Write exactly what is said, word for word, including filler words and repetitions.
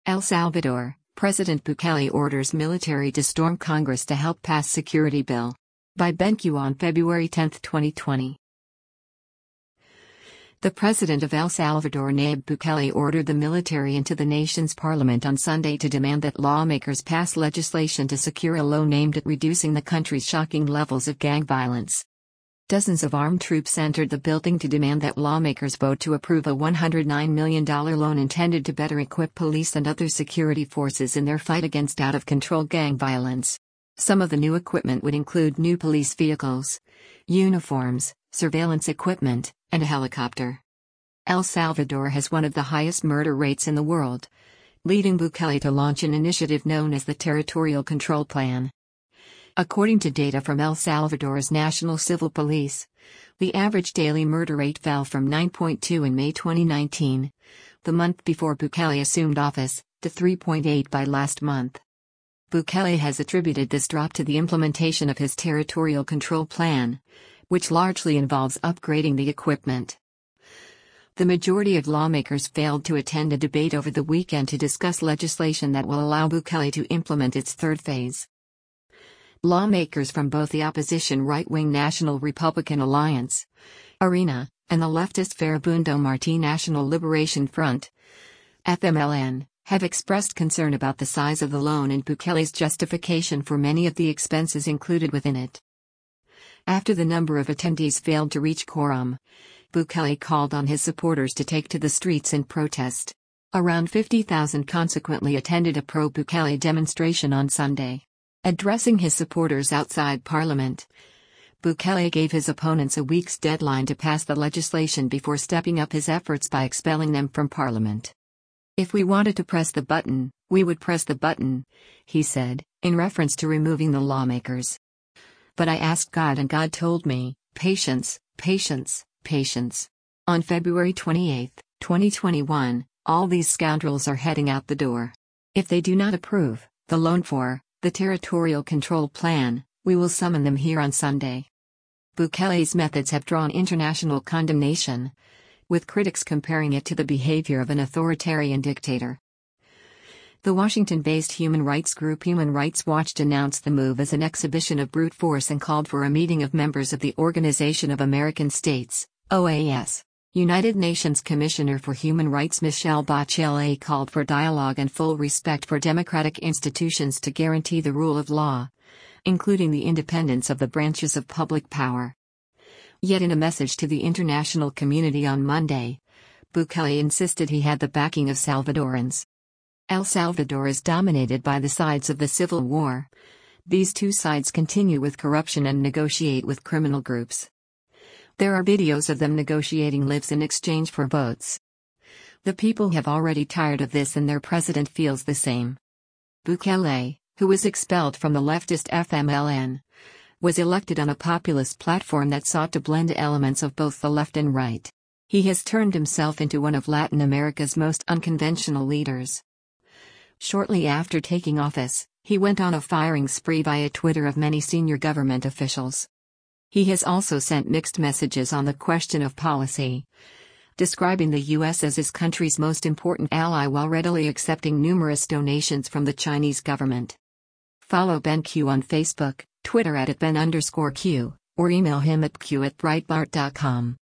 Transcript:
El Salvador, President Bukele orders military to storm Congress to help pass security bill. By BenQ on February tenth, twenty twenty. The president of El Salvador, Nayib Bukele, ordered the military into the nation's parliament on Sunday to demand that lawmakers pass legislation to secure a loan aimed at reducing the country's shocking levels of gang violence. Dozens of armed troops entered the building to demand that lawmakers vote to approve a one hundred nine million dollars loan intended to better equip police and other security forces in their fight against out-of-control gang violence. Some of the new equipment would include new police vehicles, uniforms, surveillance equipment, and a helicopter. El Salvador has one of the highest murder rates in the world, leading Bukele to launch an initiative known as the Territorial Control Plan. According to data from El Salvador's National Civil Police, the average daily murder rate fell from nine point two in May twenty nineteen, the month before Bukele assumed office, to three point eight by last month. Bukele has attributed this drop to the implementation of his Territorial Control Plan, which largely involves upgrading the equipment. The majority of lawmakers failed to attend a debate over the weekend to discuss legislation that will allow Bukele to implement its third phase. Lawmakers from both the opposition right-wing National Republican Alliance, ARENA, and the leftist Farabundo Martí National Liberation Front, F M L N, have expressed concern about the size of the loan and Bukele's justification for many of the expenses included within it. After the number of attendees failed to reach quorum, Bukele called on his supporters to take to the streets in protest. Around fifty thousand consequently attended a pro-Bukele demonstration on Sunday. Addressing his supporters outside Parliament, Bukele gave his opponents a week's deadline to pass the legislation before stepping up his efforts by expelling them from Parliament. "If we wanted to press the button, we would press the button," he said, in reference to removing the lawmakers. "But I asked God and God told me, patience, patience, patience. On February twenty-eighth, twenty twenty-one, all these scoundrels are heading out the door. If they do not approve the loan for the Territorial Control Plan, we will summon them here on Sunday." Bukele's methods have drawn international condemnation, with critics comparing it to the behavior of an authoritarian dictator. The Washington-based human rights group Human Rights Watch denounced the move as an exhibition of brute force and called for a meeting of members of the Organization of American States, O A S. United Nations Commissioner for Human Rights Michelle Bachelet called for dialogue and full respect for democratic institutions to guarantee the rule of law, including the independence of the branches of public power. Yet in a message to the international community on Monday, Bukele insisted he had the backing of Salvadorans. El Salvador is dominated by the sides of the civil war. These two sides continue with corruption and negotiate with criminal groups. There are videos of them negotiating lives in exchange for votes. The people have already tired of this and their president feels the same. Bukele, who was expelled from the leftist F M L N, was elected on a populist platform that sought to blend elements of both the left and right. He has turned himself into one of Latin America's most unconventional leaders. Shortly after taking office, he went on a firing spree via Twitter of many senior government officials. He has also sent mixed messages on the question of policy, describing the U S as his country's most important ally while readily accepting numerous donations from the Chinese government. Follow BenQ on Facebook, Twitter at Ben underscore Q, or email him at q at breitbart dot com.